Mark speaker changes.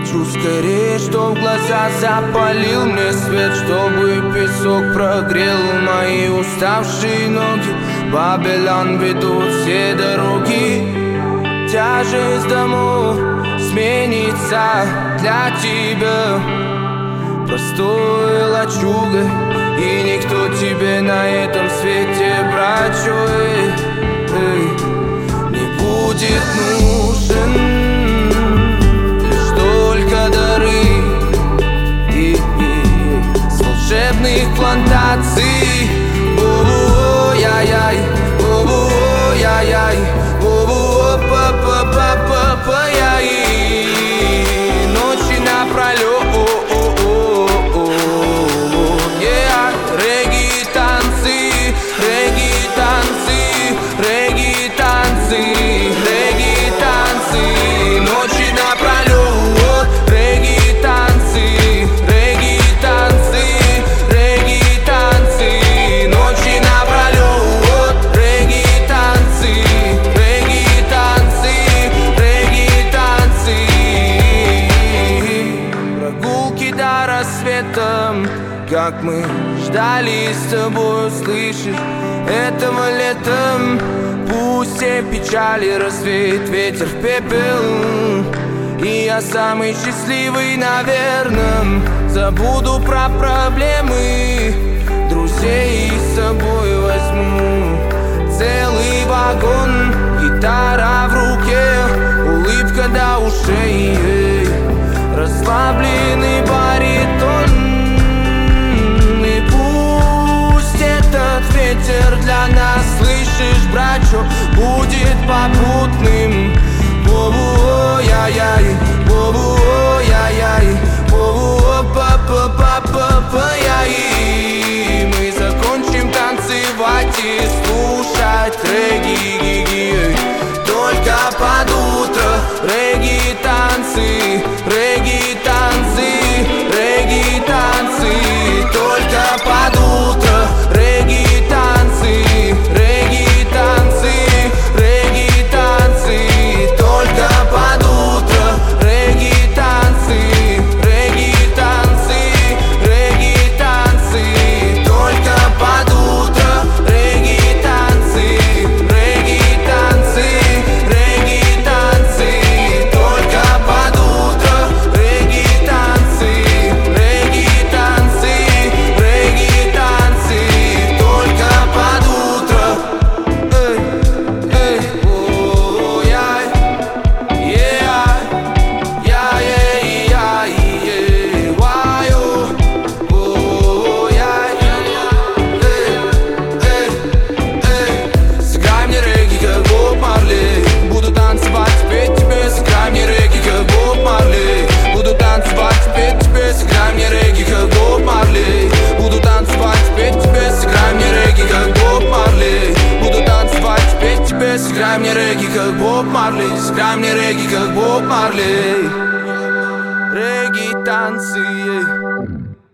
Speaker 1: Хочу скорее, чтоб в глаза запалил мне свет, чтобы песок прогрел мои уставшие ноги. Бабилон ведут все дороги. Тяжесть домов сменится для тебя простой лачугой, и никто тебе на этом свете, брачой, не будет нужен. Лишь только дары с волшебных плантаций. Бу-бу-яй-яй, бу-бу-яй-яй, бу-бу-па-па-па-па-яй. Ночи напролёт. Как мы ждали с тобой услышать этого летом. Пусть все печали развеет ветер в пепел, и я самый счастливый, наверное. Забуду про проблемы, друзей с собой возьму целый вагон. Гитара в руке, улыбка до ушей, расслабленный баритон. Ветер для нас, слышишь, брачо, будет попутным. Бу-бу-яй-яй, бу-бу-яй-яй, бу-бу-па-па-па-па-яй. Мы закончим танцевать и слушать регги, только под утро. Регги-танцы, регги-танцы, регги-танцы, только под утро. Сыграй мне регги, как Боб Марли. Сыграй мне регги, как Боб Марли. Регги-танцы.